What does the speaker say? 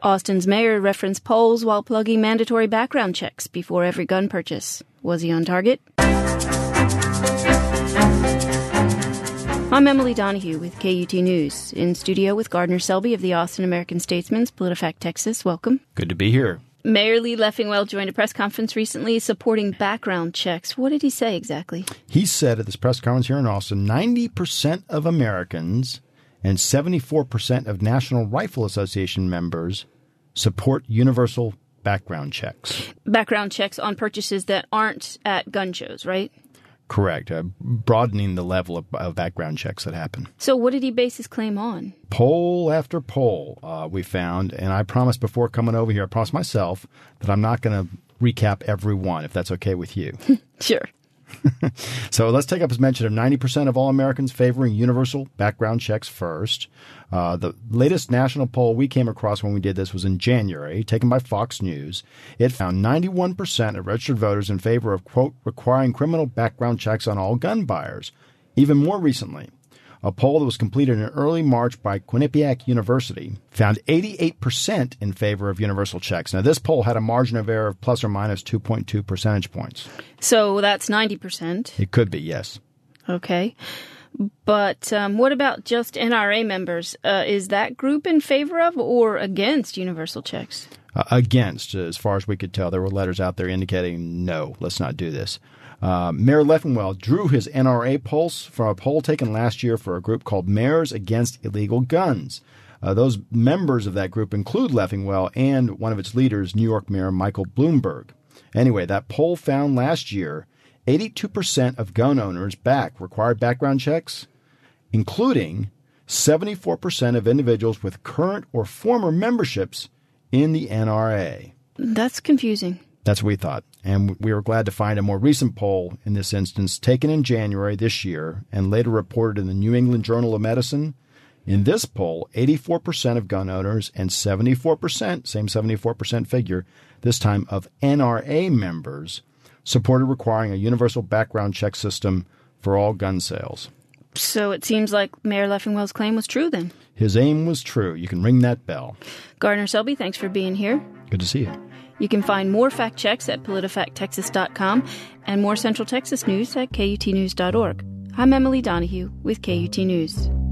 Austin's mayor referenced polls while plugging mandatory background checks before every gun purchase. Was he on target? I'm Emily Donahue with KUT News. In studio with Gardner Selby of the Austin American-Statesman's, PolitiFact Texas. Welcome. Good to be here. Mayor Lee Leffingwell joined a press conference recently supporting background checks. What did he say exactly? He said at this press conference here in Austin, 90% of Americans and 74% of National Rifle Association members support universal background checks. Background checks on purchases that aren't at gun shows, right? Correct. Broadening the level of background checks that happen. So what did he base his claim on? Poll after poll we found, and I promised before coming over here, I promised myself that I'm not going to recap every one, if that's okay with you. Sure. So let's take up his mention of 90% of all Americans favoring universal background checks first. The latest national poll we came across when we did this was in January, taken by Fox News. It found 91% of registered voters in favor of, quote, requiring criminal background checks on all gun buyers. Even more recently, a poll that was completed in early March by Quinnipiac University found 88% in favor of universal checks. Now, this poll had a margin of error of plus or minus 2.2 percentage points. So that's 90%. It could be, yes. Okay. But what about just NRA members? Is that group in favor of or against universal checks? Against, as far as we could tell. There were letters out there indicating, no, let's not do this. Mayor Leffingwell drew his NRA pulse from a poll taken last year for a group called Mayors Against Illegal Guns. Those members of that group include Leffingwell and one of its leaders, New York Mayor Michael Bloomberg. Anyway, that poll found last year 82% of gun owners required background checks, including 74% of individuals with current or former memberships in the NRA. That's confusing. That's what we thought. And we were glad to find a more recent poll in this instance, taken in January this year and later reported in the New England Journal of Medicine. In this poll, 84% of gun owners and 74%, same 74% figure, this time of NRA members, supported requiring a universal background check system for all gun sales. So it seems like Mayor Leffingwell's claim was true then. His aim was true. You can ring that bell. Gardner Selby, thanks for being here. Good to see you. You can find more fact checks at politifacttexas.com and more Central Texas news at KUTnews.org. I'm Emily Donahue with KUT News.